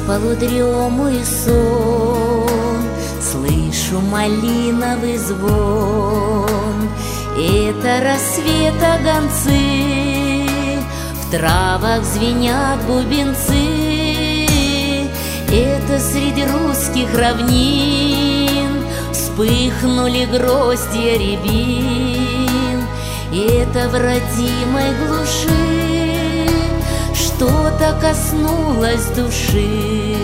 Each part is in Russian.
полудремый сон слышу малиновый звон. Это рассвета гонцы, в травах звенят бубенцы. Это среди русских равнин вспыхнули гроздья рябин. Это в родимой глуши что-то коснулось души.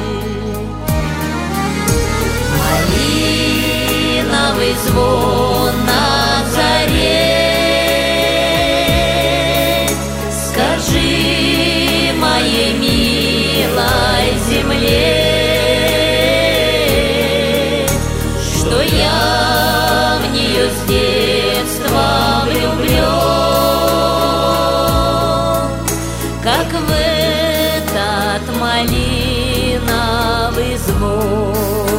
Малиновый звон на заре, скажи моей милой земле, что я в нее с детства влюблен, как в этот малиновый звон.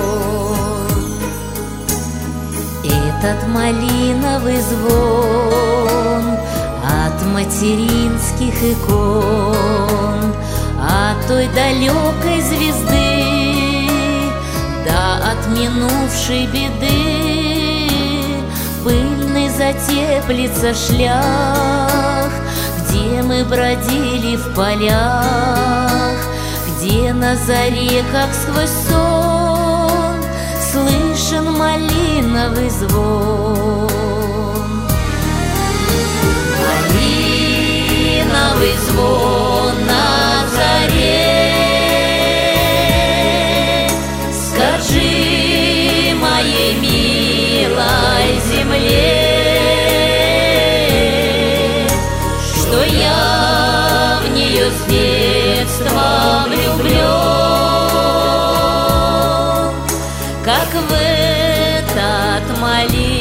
Этот малиновый звон от материнских икон, от той далекой звезды, да от минувшей беды. Пыльный затеплится шлях, где мы бродили в полях, где на заре, как сквозь сон, слышен малиновый звон. Малиновый звон на заре, скажи моей милой земле, что я в нее с детства влюблен, как в этот малиновый